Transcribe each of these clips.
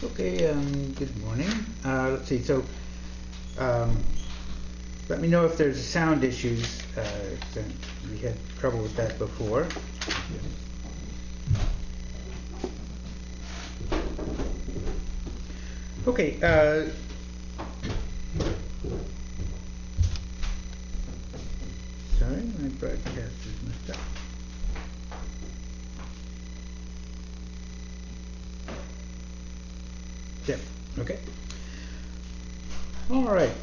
Okay, good morning. Let's see, so let me know if there's sound issues. We had trouble with that before. Okay, sorry, my broadcast is messed up. Yep, okay. All right.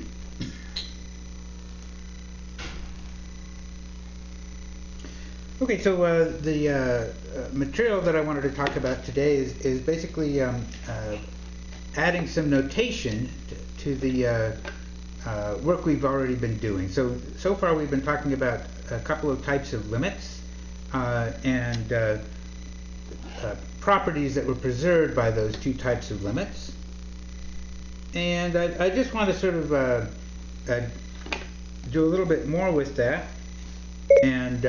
Okay, so the material that I wanted to talk about today is basically adding some notation to the work we've already been doing. So far we've been talking about a couple of types of limits and properties that were preserved by those two types of limits. And I just want to sort of do a little bit more with that. And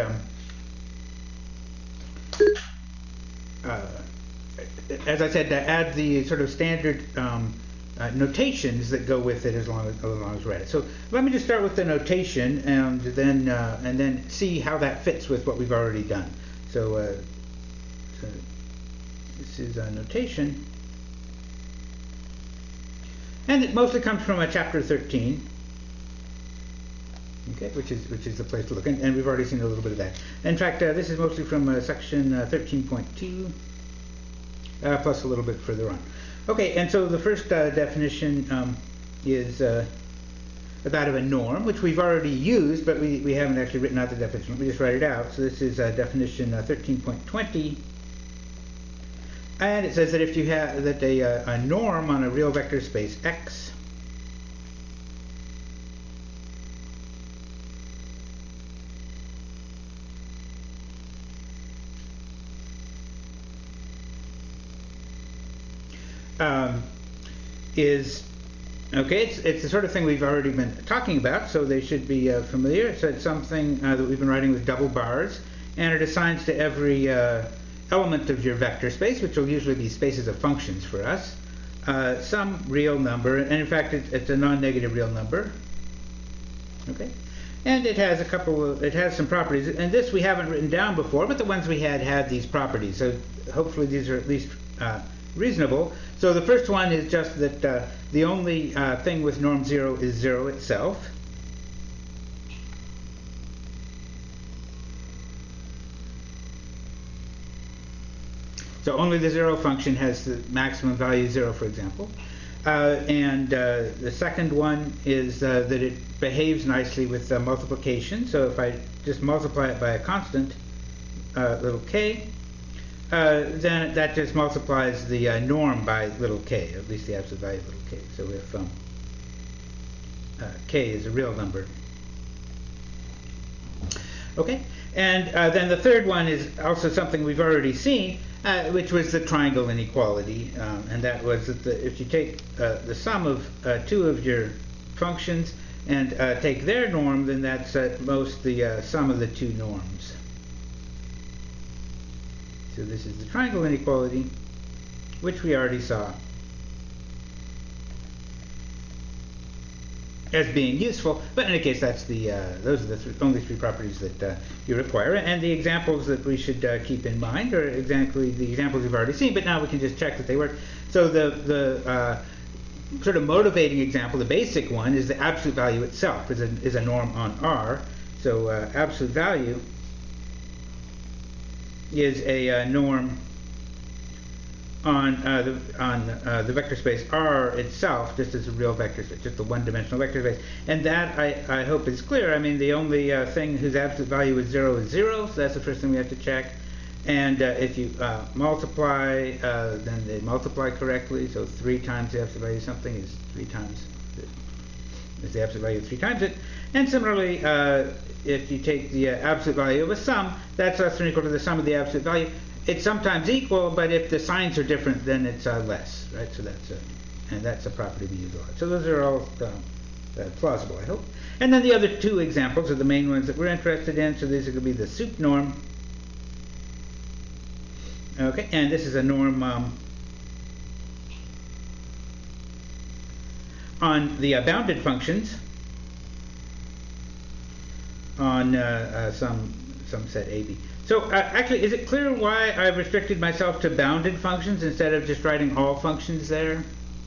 as I said, to add the sort of standard notations that go with it as long as we're at it. So let me just start with the notation and then see how that fits with what we've already done. So this is a notation, and it mostly comes from chapter 13. Okay, which is the place to look, and we've already seen a little bit of that. In fact, this is mostly from section 13.2, plus a little bit further on. Okay, and so the first definition is that of a norm, which we've already used, but we haven't actually written out the definition. Let me just write it out. So this is definition 13.20, and it says that if you have that a norm on a real vector space X is okay. It's the sort of thing we've already been talking about, so they should be familiar. So it's something that we've been writing with double bars, and it assigns to every element of your vector space, which will usually be spaces of functions for us, some real number, and in fact it's a non-negative real number. Okay, and it has some properties, and this we haven't written down before, but the ones we had these properties. So hopefully these are at least reasonable. So the first one is just that the only thing with norm 0 is 0 itself. So only the 0 function has the maximum value 0, for example. And the second one is that it behaves nicely with multiplication. So if I just multiply it by a constant, little k, then that just multiplies the norm by little k, at least the absolute value of little k. So if k is a real number. Okay, and then the third one is also something we've already seen, which was the triangle inequality, and that was that if you take the sum of two of your functions and take their norm, then that's at most the sum of the two norms. So this is the triangle inequality, which we already saw as being useful, but in any case, that's those are the only three properties that you require, and the examples that we should keep in mind are exactly the examples we've already seen, but now we can just check that they work. So the sort of motivating example, the basic one, is the absolute value itself is a norm on R. So absolute value is a norm on the vector space R itself, just as a real vector space, just a one-dimensional vector space. And that, I hope, is clear. I mean, the only thing whose absolute value is 0, so that's the first thing we have to check. And if you multiply, then they multiply correctly. So 3 times the absolute value of something is 3 times is the absolute value of 3 times it. And similarly, if you take the absolute value of a sum, that's less than or equal to the sum of the absolute value. It's sometimes equal, but if the signs are different, then it's less, right? So that's a property we use a lot. So those are all plausible, I hope. And then the other two examples are the main ones that we're interested in. So these are going to be the sup norm. Okay, and this is a norm on the bounded functions on some set AB. So actually, is it clear why I've restricted myself to bounded functions instead of just writing all functions there?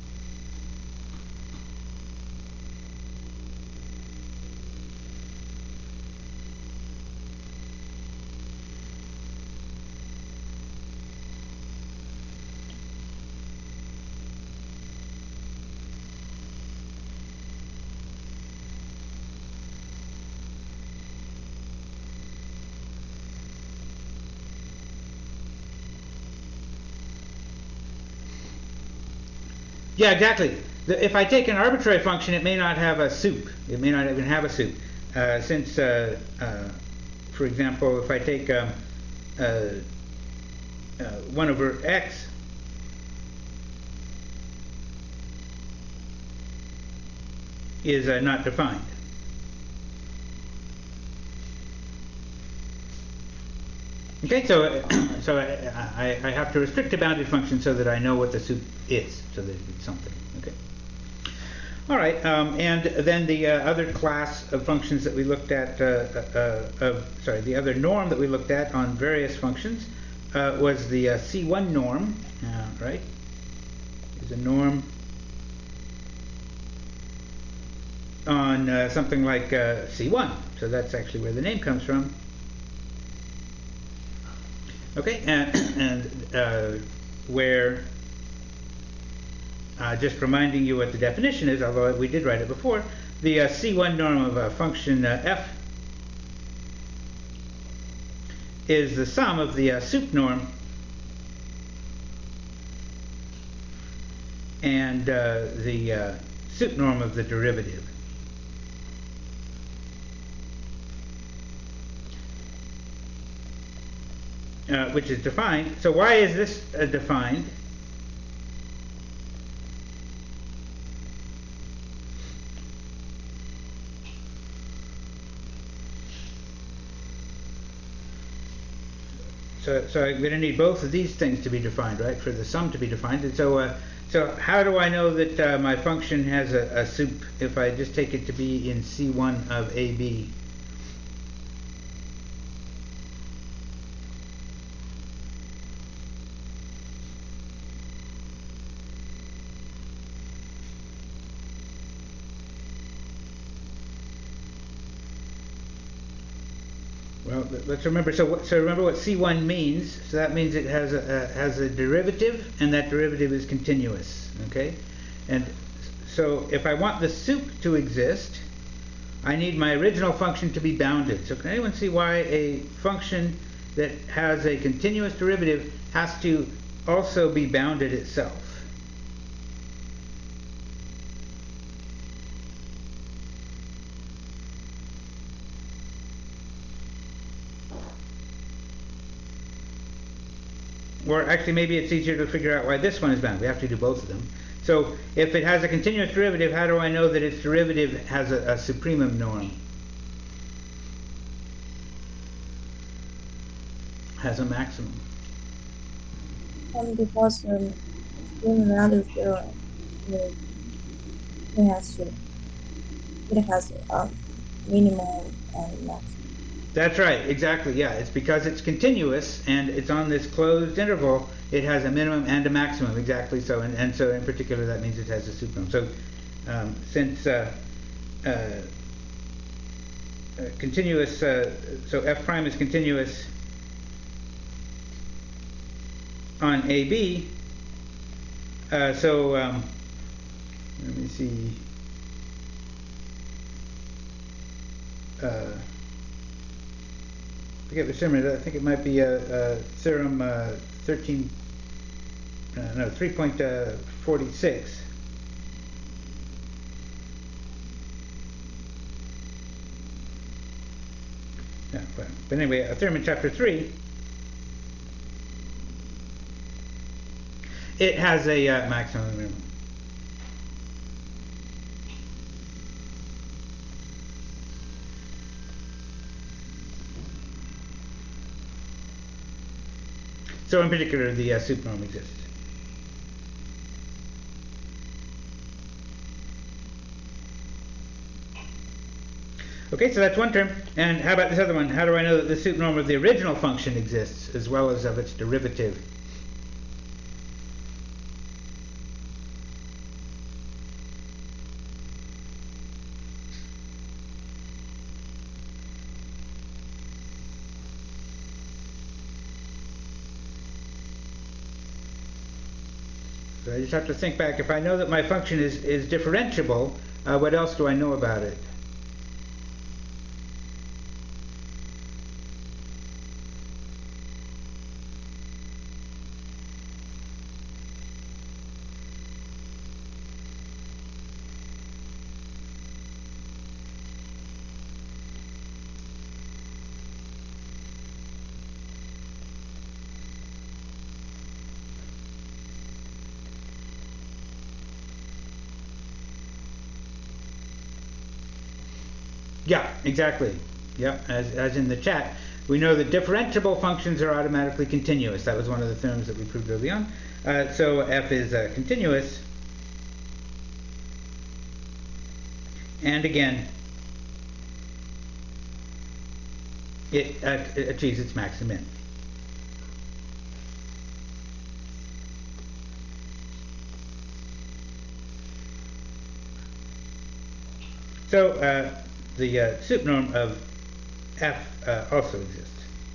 Yeah, exactly. If I take an arbitrary function, it may not have a sup. It may not even have a sup. Since, for example, if I take 1 over x, is not defined. Okay, so I have to restrict a bounded function so that I know what the sup is, so that it's something. Okay. All right, and then the other class of functions that we looked at, the other norm that we looked at on various functions was the C1 norm, right? Is a norm on something like C1. So that's actually where the name comes from. Okay, and where, just reminding you what the definition is, although we did write it before, the C1 norm of a function f is the sum of the sup norm and the sup norm of the derivative. Which is defined. So why is this defined? So I'm going to need both of these things to be defined, right? For the sum to be defined. And so how do I know that my function has a sup if I just take it to be in C1 of AB? Well, let's remember. So remember what C1 means. So that means it has a derivative, and that derivative is continuous. Okay, and so if I want the sup to exist, I need my original function to be bounded. So can anyone see why a function that has a continuous derivative has to also be bounded itself? Or actually, maybe it's easier to figure out why this one is bound. We have to do both of them. So if it has a continuous derivative, how do I know that its derivative has a supremum norm? Has a maximum. Because the value theorem, it has a minimum and maximum. That's right, exactly, yeah. It's because it's continuous and it's on this closed interval, it has a minimum and a maximum, exactly so. And so in particular that means it has a supremum. So since continuous, so f prime is continuous on AB, let me see. I forget the theorem. I think it might be theorem 3.46. Yeah, but anyway, a theorem in chapter 3. It has a maximum and minimum. So in particular, the supremum exists. Okay, so that's one term. And how about this other one? How do I know that the sup norm of the original function exists as well as of its derivative? So I just have to think back. If I know that my function is differentiable, what else do I know about it? Yeah, exactly. Yeah, as in the chat. We know that differentiable functions are automatically continuous. That was one of the theorems that we proved early on. So f is continuous. And again, it achieves its max and min. So the sup norm of f also exists.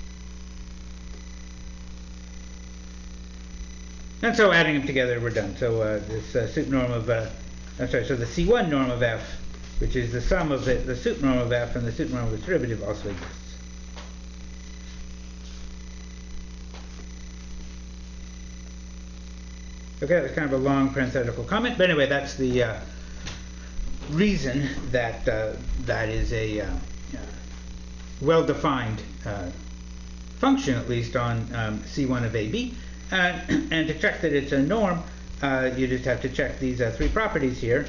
And so adding them together, we're done. So this sup norm of, so the C1 norm of f, which is the sum of the sup norm of f and the sup norm of its derivative, also exists. Okay, that was kind of a long parenthetical comment, but anyway, that's the reason that that is a well-defined function, at least on C1 of AB. And to check that it's a norm, you just have to check these three properties here,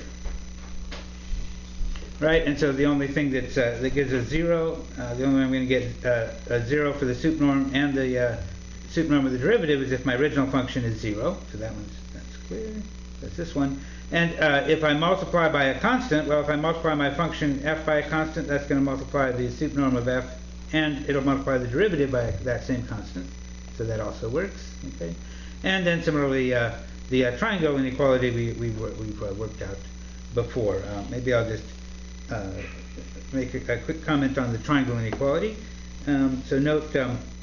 right? And so the only thing that's, that gives a 0, the only way I'm going to get a 0 for the sup norm and the sup norm of the derivative is if my original function is 0. So that's clear. That's this one. And if I multiply by a constant, well, if I multiply my function f by a constant, that's going to multiply the sup norm of f, and it'll multiply the derivative by that same constant. So that also works. Okay. And then similarly, the triangle inequality we've worked out before. Maybe I'll just make a quick comment on the triangle inequality. So note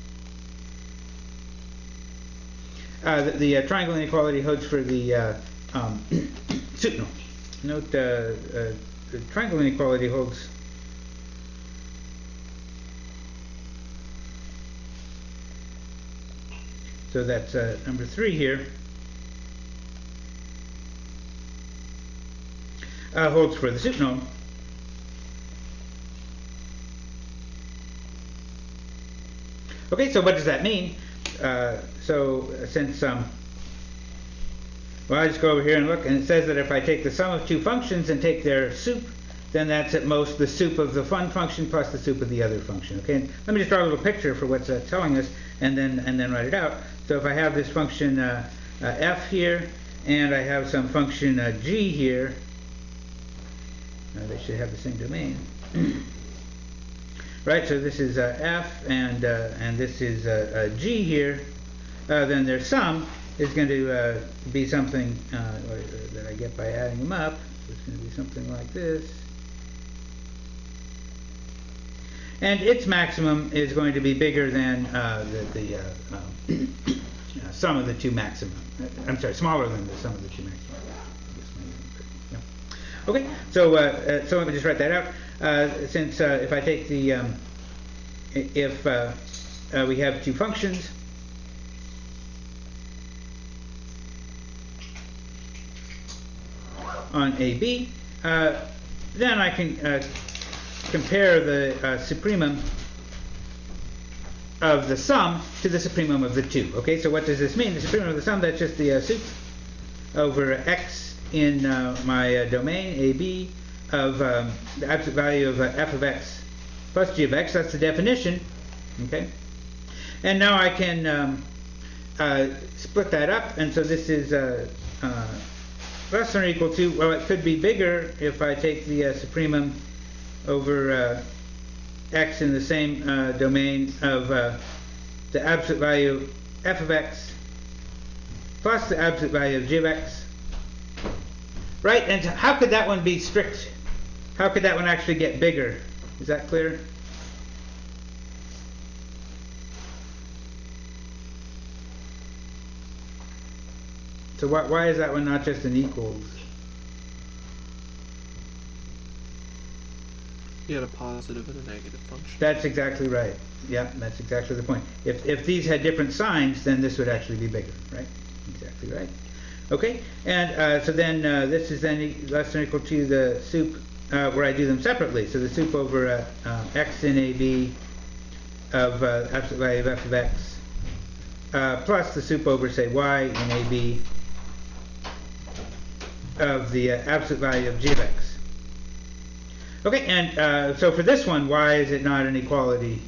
the triangle inequality holds for the sup norm. Note the triangle inequality holds so that's number 3 here holds for the sup norm. Okay, so what does that mean? So since well, I just go over here and look, and it says that if I take the sum of two functions and take their sup, then that's at most the sup of the one function plus the sup of the other function. Okay, and let me just draw a little picture for what's telling us, and then write it out. So if I have this function f here, and I have some function g here, they should have the same domain. Right, so this is f, and this is g here. Then their sum is going to be something that I get by adding them up. So it's going to be something like this. And its maximum is going to be bigger than the sum of the two maxima. I'm sorry, smaller than the sum of the two maxima. Yeah. Okay, so so let me just write that out. Since if I take the if we have two functions, on AB, then I can compare the supremum of the sum to the supremum of the two. Okay, so what does this mean? The supremum of the sum, that's just the sup over x in my domain AB of the absolute value of f of x plus g of x. That's the definition. Okay, and now I can split that up, and so this is less than or equal to, well, it could be bigger if I take the supremum over x in the same domain of the absolute value f of x plus the absolute value of g of x. Right? And how could that one be strict? How could that one actually get bigger? Is that clear? So why is that one not just an equals? You had a positive and a negative function. That's exactly right. Yeah, that's exactly the point. If these had different signs, then this would actually be bigger, right? Exactly right. Okay, and so then this is then less than or equal to the sup where I do them separately. So the sup over x in AB of absolute value of f of x plus the sup over, say, y in AB of the absolute value of g of x. Okay, and so for this one, why is it not an equality?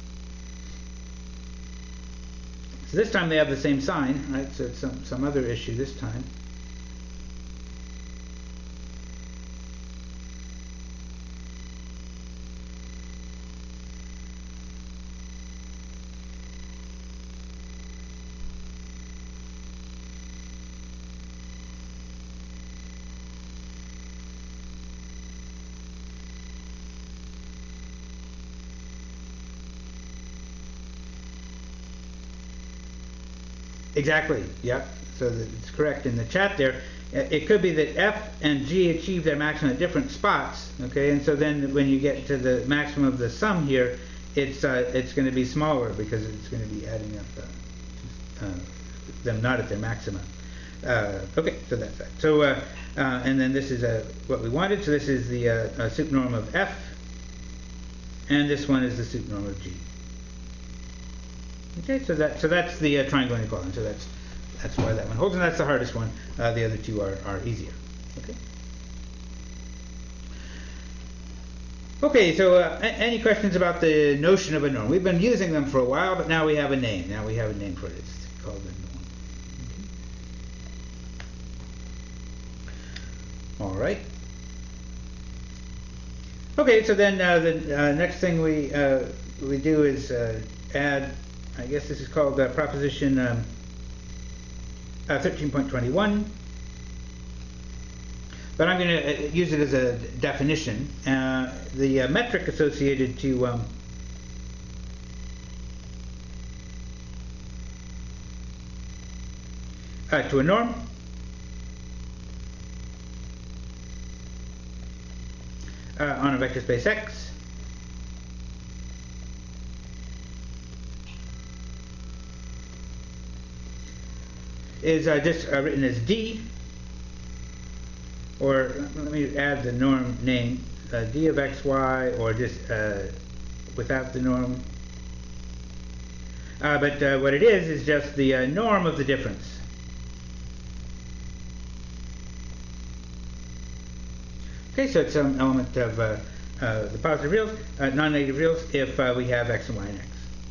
So this time they have the same sign, right? So it's some other issue this time. Exactly, yep. So it's correct in the chat there. It could be that f and g achieve their maximum at different spots, okay? And so then when you get to the maximum of the sum here, it's going to be smaller because it's going to be adding up them not at their maximum. Okay, so that's that. So and then this is what we wanted. So this is the sup norm of f, and this one is the sup norm of g. Okay, so that's the triangle inequality. So that's why that one holds, and that's the hardest one. The other two are easier. Okay. Okay, so any questions about the notion of a norm? We've been using them for a while, but now we have a name. Now we have a name for it. It's called a norm. Okay. All right. Okay, so then the next thing we do is add. I guess this is called proposition 13.21, but I'm going to use it as a definition. The metric associated to a norm on a vector space X is just written as D, or let me add the norm name, D of xy, or just without the norm. But what it is just the norm of the difference. Okay, so it's some element of the positive reals, non-negative reals, if we have x and y and x.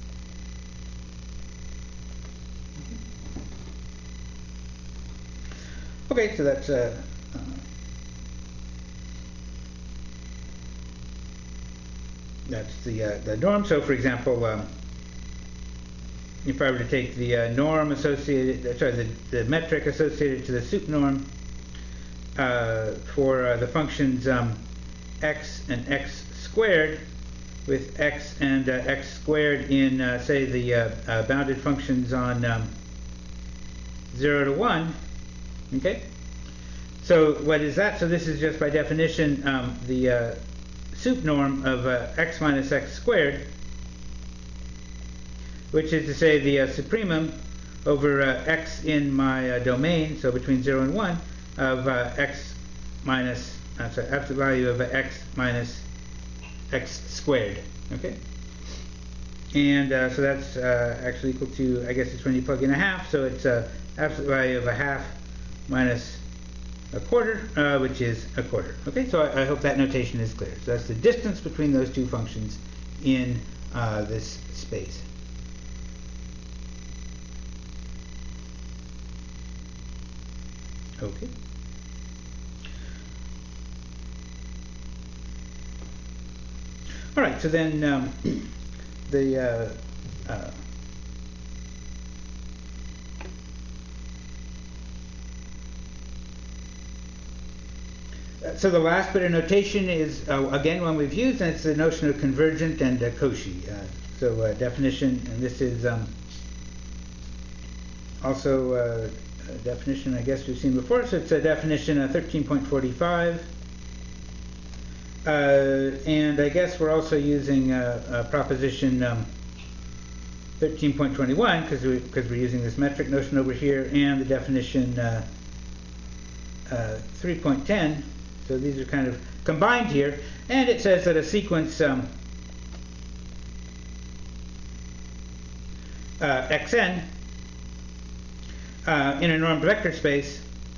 Okay, so that's the norm. So, for example, if I were to take the norm associated, the metric associated to the sup norm for the functions x and x squared, with x and x squared in, say, the bounded functions on 0 to 1. Okay, so what is that? So this is just by definition the sup norm of x minus x squared, which is to say the supremum over x in my domain, so between 0 and 1, of x minus, absolute value of x minus x squared. Okay, and so that's actually equal to, I guess it's when you plug in a half, so it's absolute value of a half minus a quarter, which is a quarter. Okay, so I hope that notation is clear. So that's the distance between those two functions in this space. Okay. All right, so then the so the last bit of notation is again one we've used, and it's the notion of convergent and Cauchy. So definition, and this is also a definition I guess we've seen before. So it's a definition 13.45. And I guess we're also using proposition 13.21 because we're using this metric notion over here, and the definition 3.10. So these are kind of combined here, and it says that a sequence xn in a normed vector space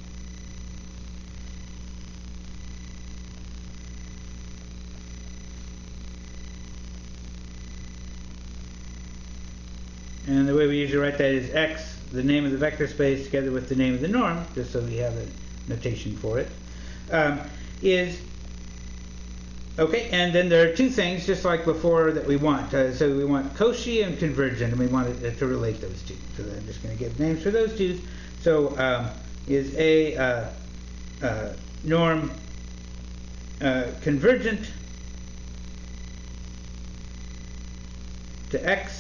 and the way we usually write that is x, the name of the vector space, together with the name of the norm, just so we have a notation for it, is okay. And then there are two things, just like before, that we want. So we want Cauchy and convergent, and we want it to relate those two. So I'm just going to give names for those two. So is a norm convergent to x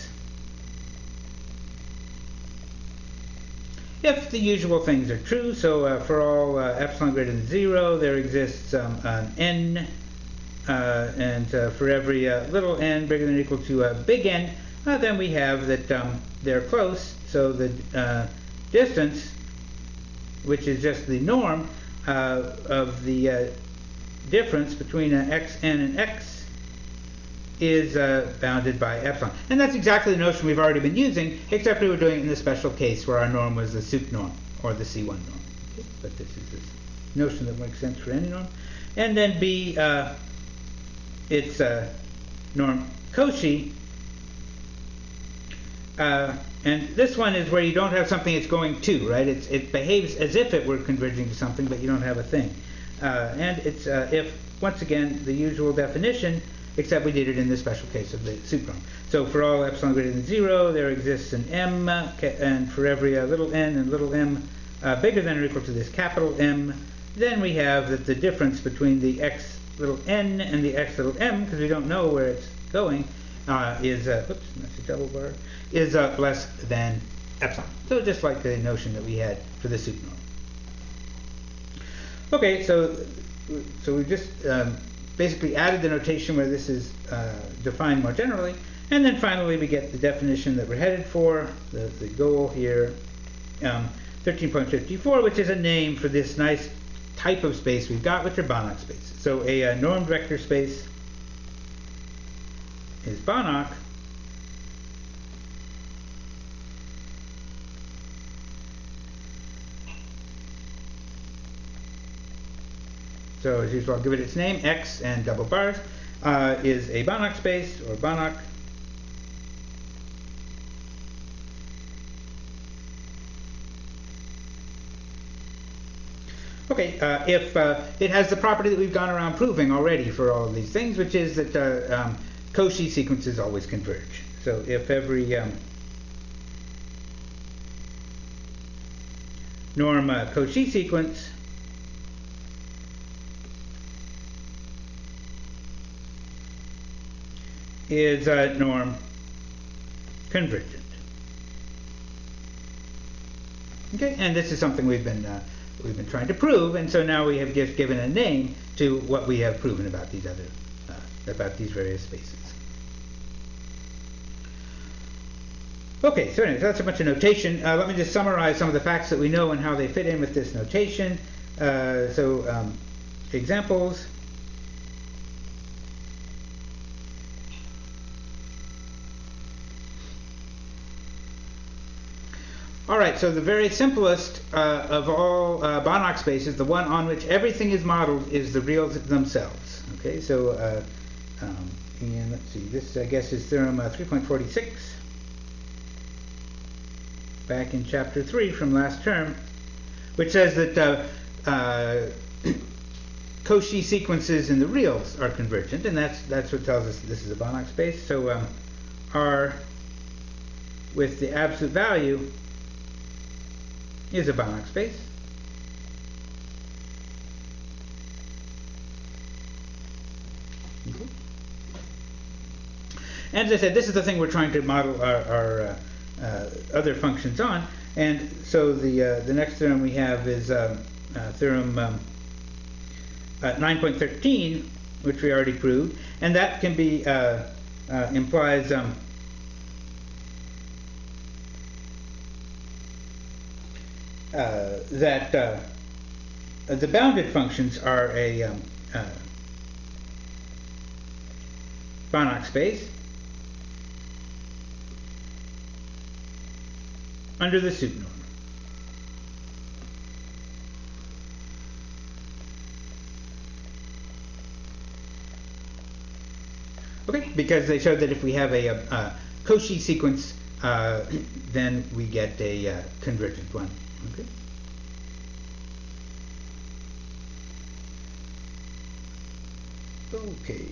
if the usual things are true. So for all epsilon greater than 0, there exists an n, and for every little n bigger than or equal to big N, then we have that they're close. So the distance, which is just the norm of the difference between xn and x, is bounded by epsilon. And that's exactly the notion we've already been using, except we were doing it in the special case where our norm was the sup norm, or the C1 norm. Okay? But this is this notion that makes sense for any norm. And then B, it's norm Cauchy. And this one is where you don't have something it's going to, right? It behaves as if it were converging to something, but you don't have a thing. And it's if, once again, the usual definition, except we did it in the special case of the sup norm. So for all epsilon greater than 0, there exists an m, and for every little n and little m bigger than or equal to this capital M, then we have that the difference between the x little n and the x little m, because we don't know where it's going, is, oops, that's a double bar, is less than epsilon. So just like the notion that we had for the sup norm. Okay, so we just basically added the notation where this is defined more generally, and then finally we get the definition that we're headed for, the goal here, 13.54, which is a name for this nice type of space we've got, which are Banach spaces. So a normed vector space is Banach so as usual I'll give it its name, X and double bars, is a Banach space, or Banach. Okay, if it has the property that we've gone around proving already for all of these things, which is that Cauchy sequences always converge. So if every norm Cauchy sequence is norm convergent. Okay, and this is something we've been trying to prove, and so now we have just given a name to what we have proven about these other about these various spaces. Okay, so anyway, that's a bunch of notation. Let me just summarize some of the facts that we know and how they fit in with this notation. Examples. All right, so the very simplest of all Banach spaces, the one on which everything is modeled, is the reals themselves. Okay, so and let's see, this I guess is theorem 3.46, back in chapter 3 from last term, which says that Cauchy sequences in the reals are convergent, and that's what tells us this is a Banach space. So R with the absolute value is a Banach space. Okay. And as I said, this is the thing we're trying to model our other functions on. And so the next theorem we have is theorem 9.13, which we already proved, and that can be implies that the bounded functions are a Banach space under the sup norm. Okay, because they showed that if we have a Cauchy sequence, then we get a convergent one. Okay. Okay.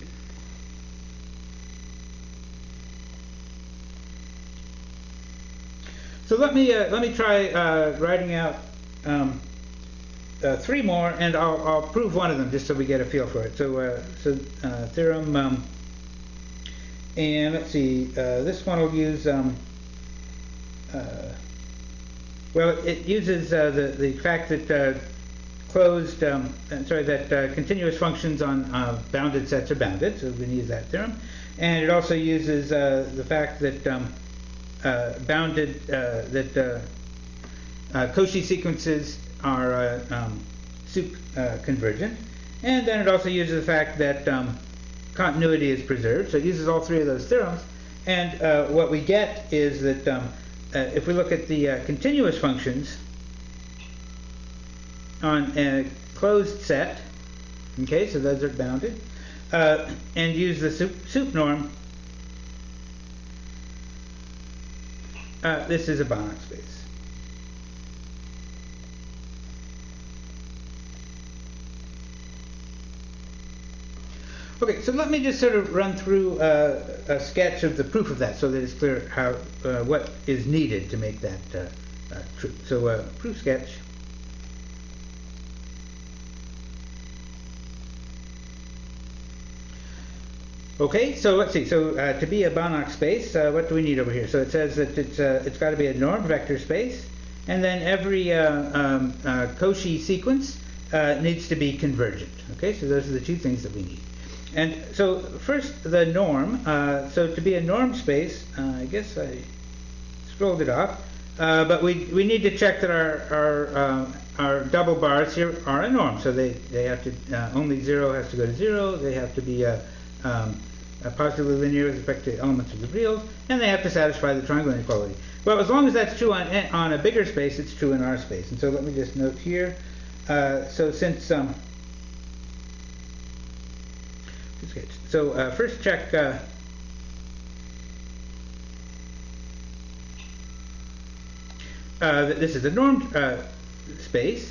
So let me try writing out three more, and I'll prove one of them just so we get a feel for it. So theorem, and let's see, this one will use well, it uses the fact that continuous functions on bounded sets are bounded, so we're going to use that theorem, and it also uses the fact that Cauchy sequences are sup convergent, and then it also uses the fact that continuity is preserved. So it uses all three of those theorems, and what we get is that if we look at the continuous functions on a closed set, okay, so those are bounded, and use the sup norm, this is a Banach space. Okay, so let me just sort of run through a sketch of the proof of that, so that it's clear how what is needed to make that true. So proof sketch. Okay, so let's see. So to be a Banach space, what do we need over here? So it says that it's got to be a normed vector space, and then every Cauchy sequence needs to be convergent. Okay, so those are the two things that we need. And so first, the norm. So to be a norm space, I guess I scrolled it off, but we need to check that our double bars here are a norm. So they have to only 0 has to go to 0. They have to be positively linear with respect to elements of the reals, and they have to satisfy the triangle inequality. Well, as long as that's true on a bigger space, it's true in our space. And so let me just note here. So since so first check that this is a normed space.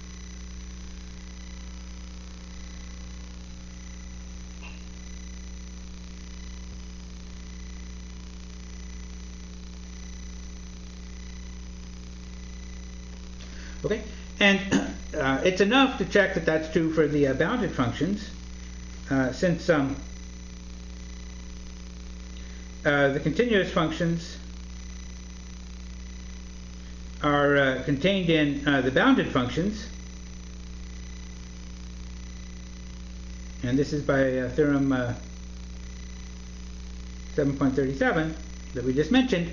Okay, and it's enough to check that that's true for the bounded functions, since the continuous functions are contained in the bounded functions, and this is by theorem 7.37 that we just mentioned.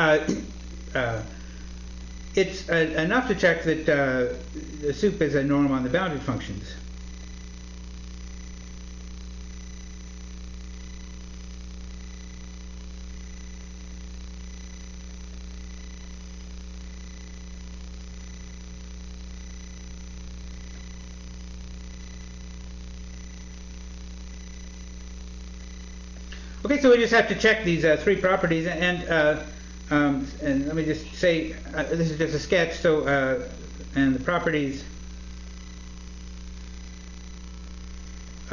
It's enough to check that the sup is a norm on the bounded functions. Okay, so we just have to check these three properties, and let me just say, this is just a sketch, so, and the properties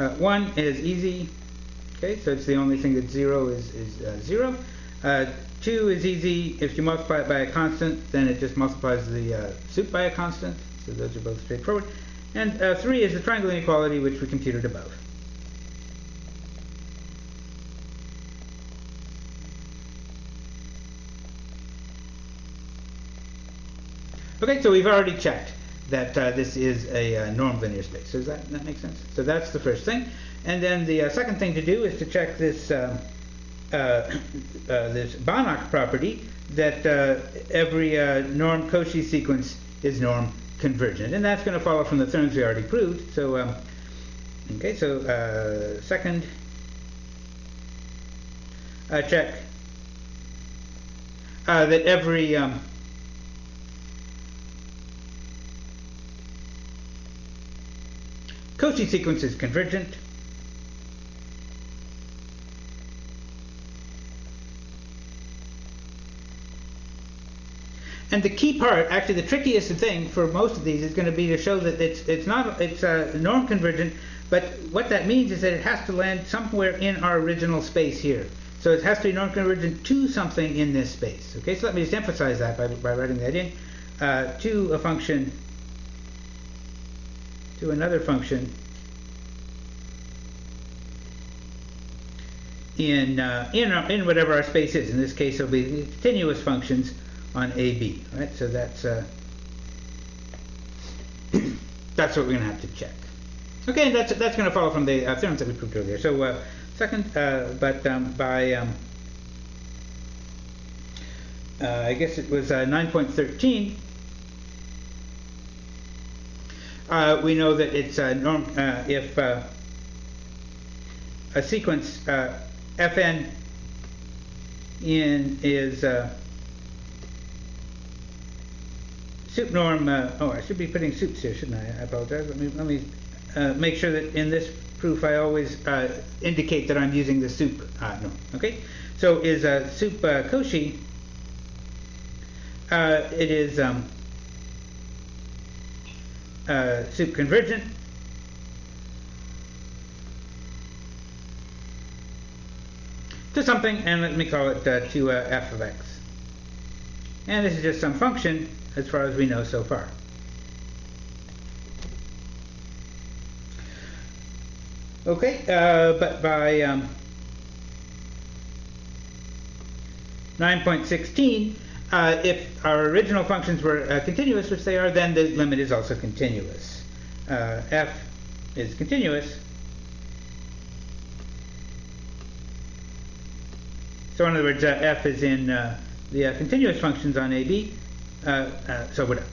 1 is easy. Okay, so it's the only thing that's 0 is 0. 2 is easy. If you multiply it by a constant, then it just multiplies the sup by a constant. So those are both straightforward. And 3 is the triangle inequality, which we computed above. Okay, so we've already checked that this is a norm linear space. So does that make sense? So that's the first thing. And then the second thing to do is to check this this Banach property that every norm Cauchy sequence is norm convergent, and that's going to follow from the theorems we already proved. So okay, so second, check that every Cauchy sequence is convergent. And the key part, actually the trickiest thing for most of these, is going to be to show that it's norm convergent, but what that means is that it has to land somewhere in our original space here. So it has to be norm convergent to something in this space. Okay, so let me just emphasize that by writing that in. To a function, to another function in whatever our space is. In this case, it'll be continuous functions on AB, right? So that's that's what we're going to have to check. Okay, and that's going to follow from the theorems that we proved earlier. So second, but by I guess it was 9.13. We know that it's norm if a sequence Fn is sup norm. Oh, I should be putting sups here, shouldn't I? I apologize. Let me make sure that in this proof I always indicate that I'm using the sup norm. Okay, so is sup Cauchy. It is sup convergent. To something, and let me call it to f of x. And this is just some function as far as we know so far. Okay, but by 9.16, if our original functions were continuous, which they are, then the limit is also continuous. F is continuous. So in other words, f is in the continuous functions on AB, so we're done.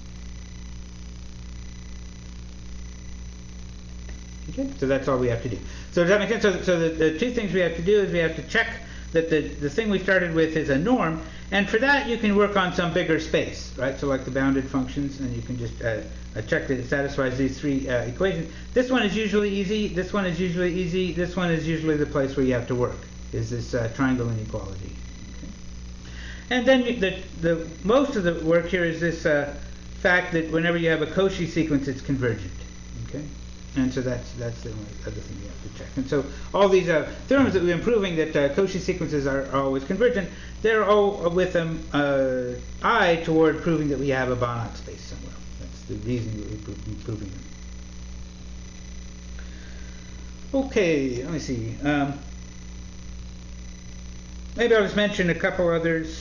Okay, so that's all we have to do. So does that make sense? So the two things we have to do is we have to check that the thing we started with is a norm, and for that you can work on some bigger space, right? So like the bounded functions, and you can just check that it satisfies these three equations. This one is usually easy, this one is usually easy, this one is usually the place where you have to work, is this triangle inequality. Okay. And then the most of the work here is this fact that whenever you have a Cauchy sequence, it's convergent. Okay, and so that's the only other thing you have to check. And so all these theorems that we've been proving that Cauchy sequences are always convergent, they're all with an eye toward proving that we have a Banach space somewhere. That's the reason that we've been proving them. Okay, let me see. Maybe I'll just mention a couple others,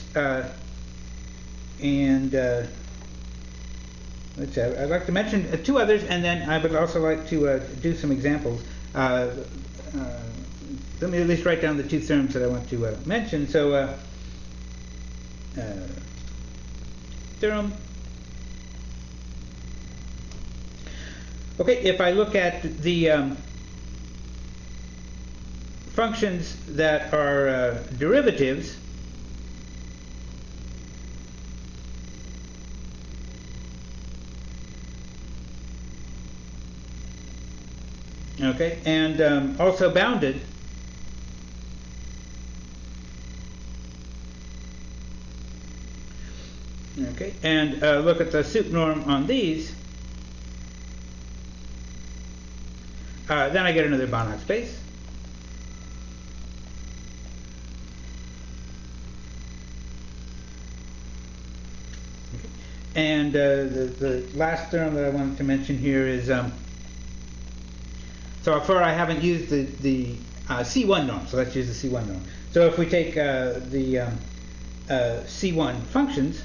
and let's see, I'd like to mention two others, and then I would also like to do some examples. Let me at least write down the two theorems that I want to mention. So, theorem. Okay, if I look at the functions that are derivatives, okay, and also bounded, okay, and look at the sup norm on these, Then I get another Banach space. Okay. And the last theorem that I wanted to mention here is, so far I haven't used the C1 norm, so let's use the C1 norm. So if we take the C1 functions,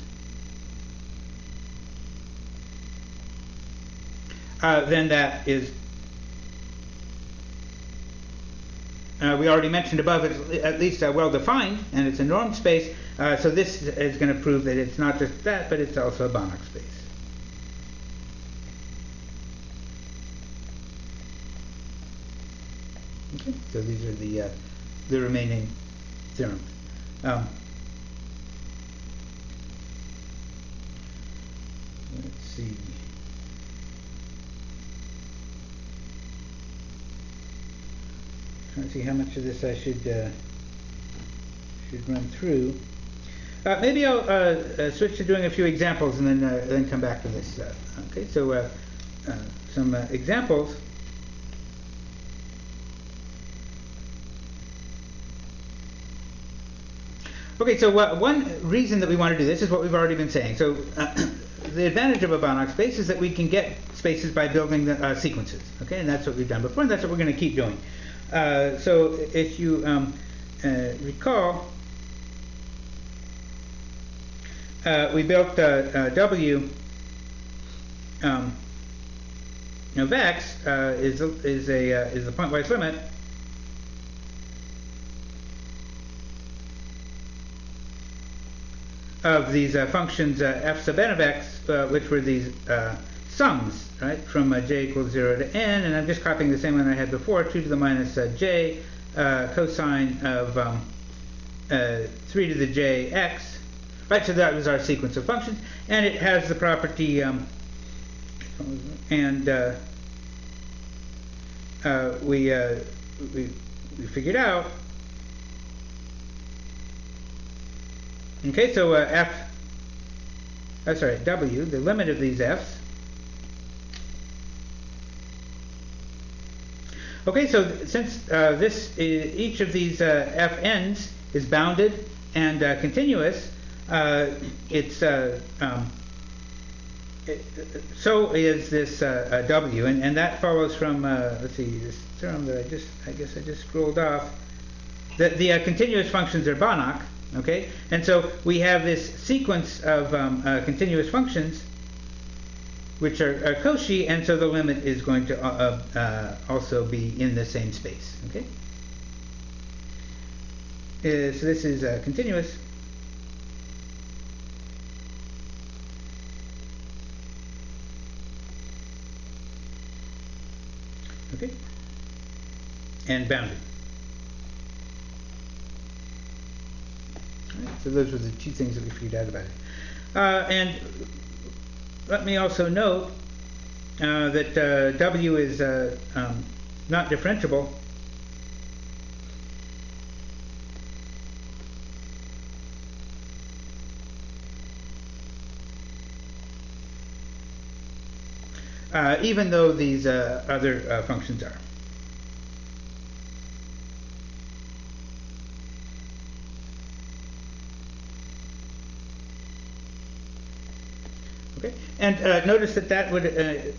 then that is, we already mentioned above, it's at least well defined, and it's a norm space. So this is going to prove that it's not just that, but it's also a Banach space. Okay, so these are the remaining theorems. Let's see. Trying to see how much of this I should run through. Maybe I'll switch to doing a few examples and then come back to this. Okay, so some examples. Okay, so one reason that we want to do this is what we've already been saying. So the advantage of a Banach space is that we can get spaces by building the sequences. Okay, and that's what we've done before, and that's what we're going to keep doing. So if you recall, we built W of x is the pointwise limit of these functions f sub n of x, which were these sums, right, from j equals 0 to n, and I'm just copying the same one I had before, 2 to the minus j cosine of 3 to the j x, right, so that was our sequence of functions, and it has the property, we figured out, okay, so W, the limit of these f's. Okay, so since each of these fn's is bounded and continuous, so is this W, and that follows from let's see, this theorem that I guess I just scrolled off. That the continuous functions are Banach. Okay, and so we have this sequence of continuous functions which are Cauchy, and so the limit is going to also be in the same space. Okay, so this is continuous. Okay, and bounded. So those were the two things that we figured out about it. And let me also note that W is not differentiable. Even though these other functions are. Okay, and notice that would,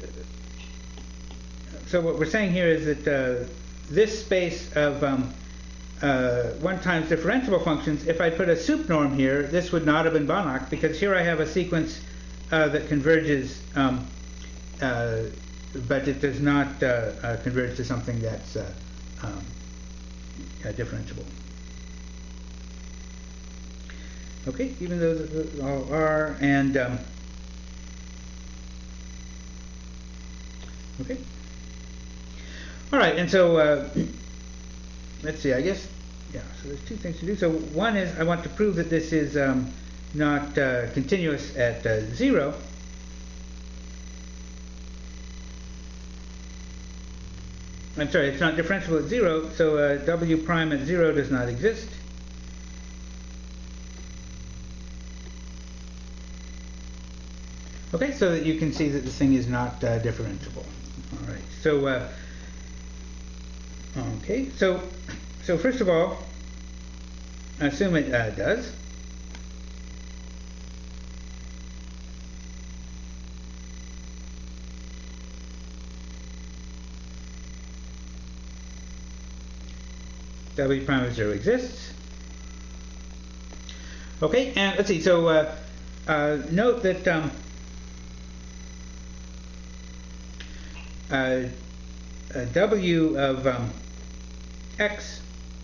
so what we're saying here is that this space of 1 times differentiable functions, if I put a sup norm here, this would not have been Banach, because here I have a sequence that converges, but it does not converge to something that's differentiable. Okay, even though those all are, and okay. All right, and so let's see. I guess yeah. So there's two things to do. So one is I want to prove that this is not continuous at 0. I'm sorry, it's not differentiable at 0. So W prime at 0 does not exist. Okay, so that you can see that the thing is not differentiable. All right, so Okay, so first of all, assume it does. W prime of 0 exists. Okay, and let's see, so note that W of x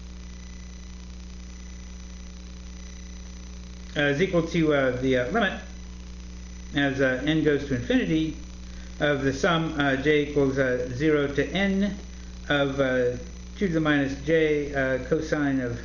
is equal to the limit as n goes to infinity of the sum j equals 0 to n of 2 to the minus j cosine of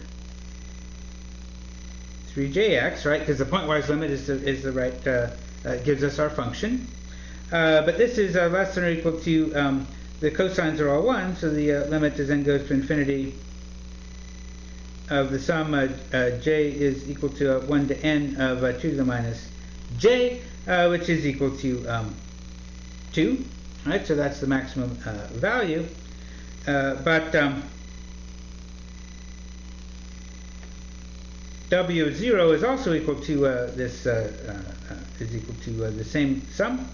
3jx, right? Because the pointwise limit is the right gives us our function. But this is less than or equal to the cosines are all 1, so the limit as n goes to infinity of the sum j is equal to 1 to n of 2 to the minus j, which is equal to 2. Right? So that's the maximum value. But W of 0 is also equal to this is equal to the same sum,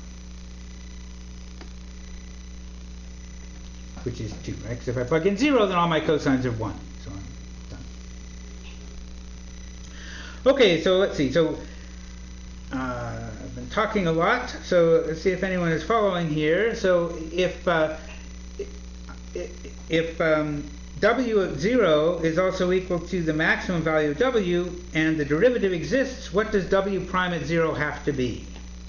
which is 2, right? Because if I plug in 0, then all my cosines are 1. So I'm done. Okay, so let's see. So I've been talking a lot. So let's see if anyone is following here. So if W of 0 is also equal to the maximum value of W and the derivative exists, what does W prime at 0 have to be?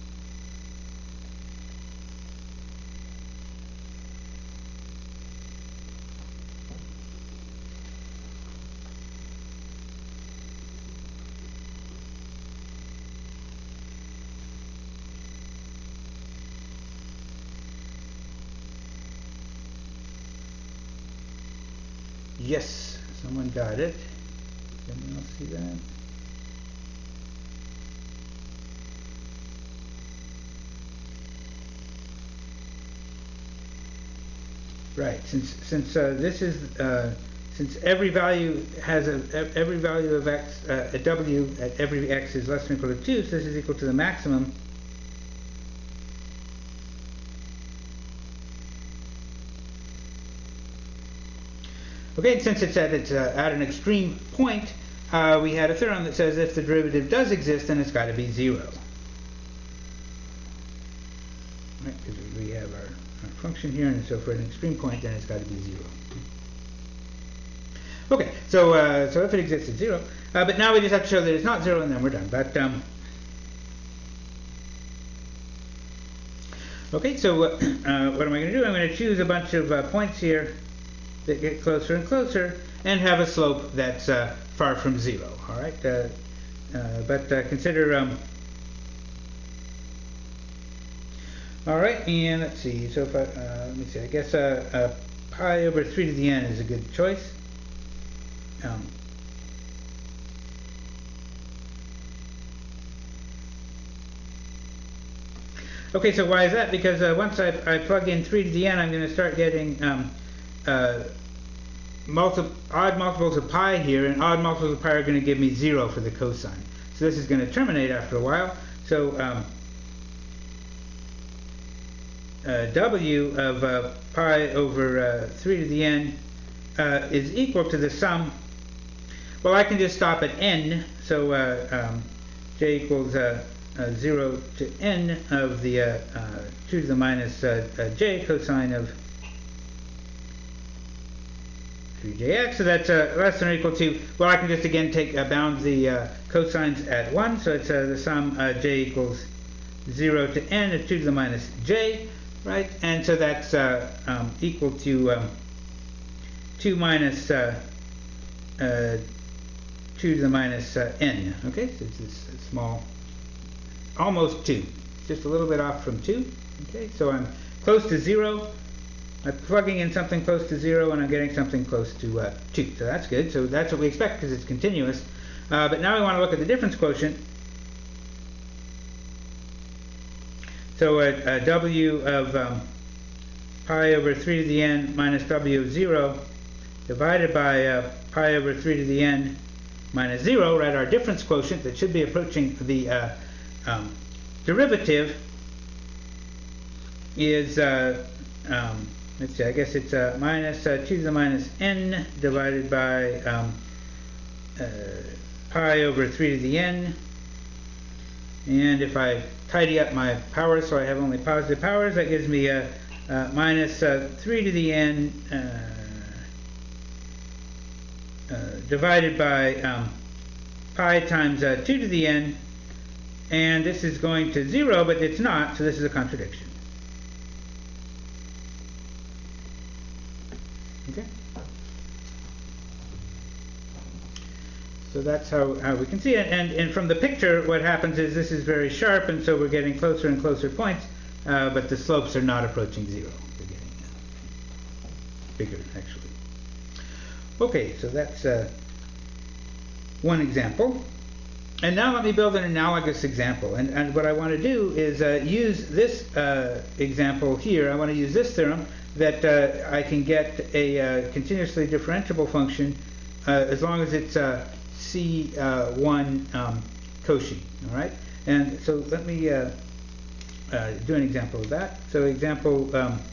Yes, someone got it. Does anyone else see that? Right. Since this is since every value has every value of x at w at every x is less than or equal to 2, so this is equal to the maximum. Okay, and since it's at an extreme point, we had a theorem that says if the derivative does exist, then it's got to be 0. Right, because we have our function here, and so for an extreme point, then it's got to be 0. Okay, so if it exists, it's 0. But now we just have to show that it's not 0, and then we're done. But okay, so what am I going to do? I'm going to choose a bunch of points here that get closer and closer and have a slope that's far from 0. All right, but consider. All right, and let's see. So if I let me see. I guess pi over 3 to the n is a good choice. Okay, so why is that? Because once I plug in 3 to the n, I'm going to start getting odd multiples of pi here, and odd multiples of pi are going to give me 0 for the cosine. So this is going to terminate after a while. So W of pi over 3 to the n is equal to the sum. Well, I can just stop at n, so j equals 0 to n of the 2 to the minus j cosine of 3jx, so that's less than or equal to, well, I can just again bound the cosines at 1, so it's the sum j equals 0 to n of 2 to the minus j, right? And so that's equal to 2 minus 2 to the minus n, okay? So it's this small, almost 2, just a little bit off from 2, okay? So I'm close to 0. I'm plugging in something close to 0 and I'm getting something close to 2. So that's good. So that's what we expect because it's continuous. But now we want to look at the difference quotient. So W of pi over 3 to the n minus W of 0 divided by pi over 3 to the n minus 0, right, our difference quotient that should be approaching the derivative is, let's see, I guess it's minus 2 to the minus n divided by pi over 3 to the n. And if I tidy up my powers so I have only positive powers, that gives me minus 3 to the n divided by pi times 2 to the n, and this is going to 0, but it's not, so this is a contradiction. Okay? So that's how we can see it, and from the picture what happens is this is very sharp, and so we're getting closer and closer points, but the slopes are not approaching 0. They're getting bigger, actually. Okay, so that's one example. And now let me build an analogous example. And what I want to do is use this example here. I want to use this theorem that I can get a continuously differentiable function as long as it's C1 Cauchy. All right? And so let me do an example of that. So example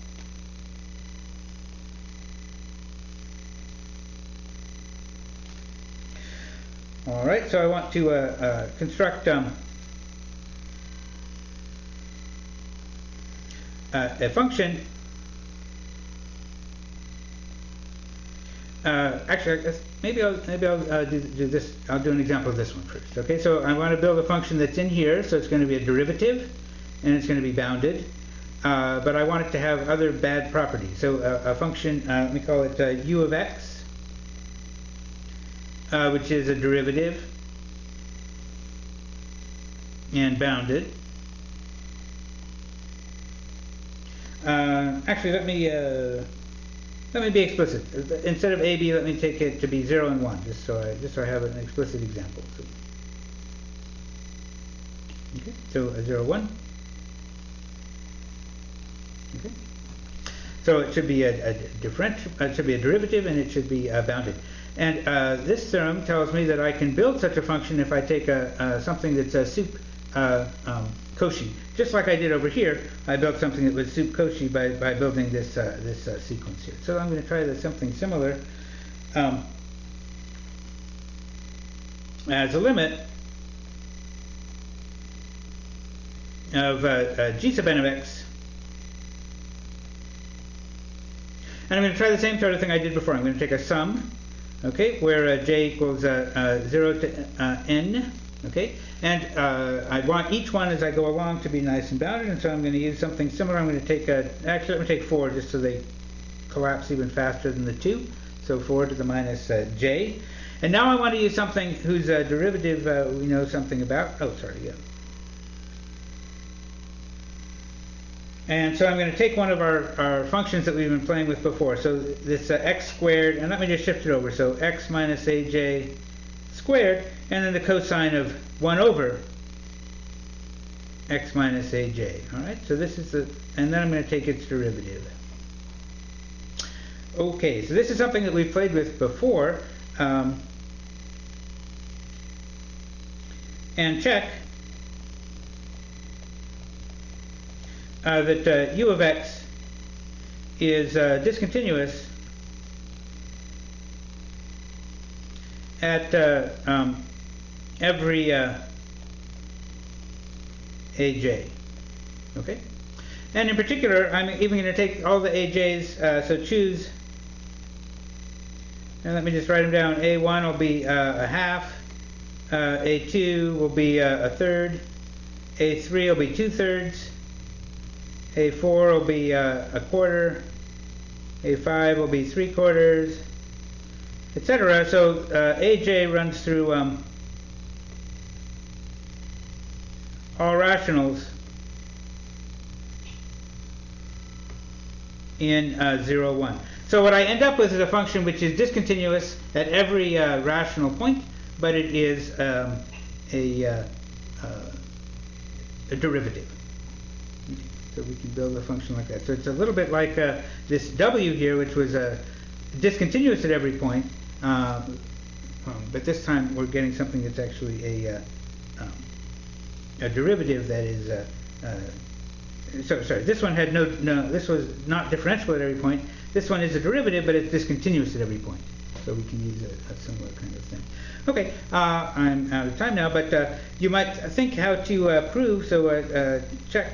all right, so I want to construct a function. Actually, maybe I'll do this. I'll do an example of this one first. Okay, so I want to build a function that's in here, so it's going to be a derivative, and it's going to be bounded. But I want it to have other bad properties. So a function, let me call it u of x. Which is a derivative and bounded. Actually, let me be explicit. Instead of AB, let me take it to be 0 and 1, just so I have an explicit example. Okay, so 0, 1. Okay, so it should be a differential. It should be a derivative, and it should be bounded. And this theorem tells me that I can build such a function if I take something that's a sup Cauchy. Just like I did over here, I built something that was sup Cauchy by building this sequence here. So I'm going to try something similar as a limit of g sub n of x. And I'm going to try the same sort of thing I did before. I'm going to take a sum, okay, where j equals 0 to n, okay, and I want each one as I go along to be nice and bounded, and so I'm going to use something similar. I'm going to take actually let me take 4 just so they collapse even faster than the 2, so 4 to the minus j. And now I want to use something whose derivative we know something about. Oh, sorry, yeah. And so I'm going to take one of our functions that we've been playing with before. So this x squared, and let me just shift it over. So x minus aj squared, and then the cosine of 1 over x minus aj. All right, so this is and then I'm going to take its derivative. Okay, so this is something that we've played with before. And check that u of x is discontinuous at every aj. Okay, and in particular, I'm even going to take all the aj's. So choose, and let me just write them down. A1 will be a half. A2 will be a third. A3 will be 2/3. A4 will be a quarter. A5 will be 3/4, etc. So AJ runs through all rationals in 0, 1. So what I end up with is a function which is discontinuous at every rational point, but it is a derivative. So we can build a function like that. So it's a little bit like this w here, which was discontinuous at every point, but this time we're getting something that's actually a derivative that is sorry, this one had no, this was not differentiable at every point. This one is a derivative, but it's discontinuous at every point. So we can use a similar kind of thing. Okay, I'm out of time now, but you might think how to prove, so check.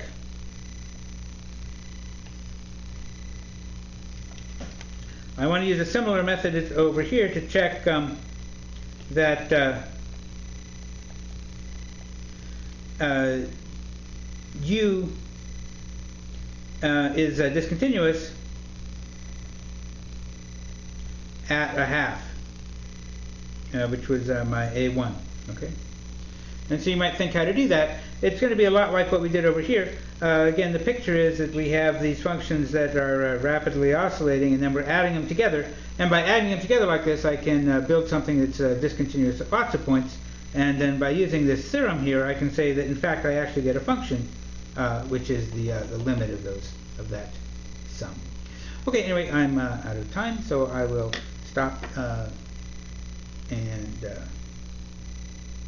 I want to use a similar method over here to check that U is discontinuous at a half, which was my A1. Okay, and so you might think how to do that. It's going to be a lot like what we did over here. Again, the picture is that we have these functions that are rapidly oscillating, and then we're adding them together. And by adding them together like this, I can build something that's discontinuous at lots of points. And then by using this theorem here, I can say that in fact I actually get a function, which is the limit of that sum. Okay, anyway, I'm out of time, so I will stop and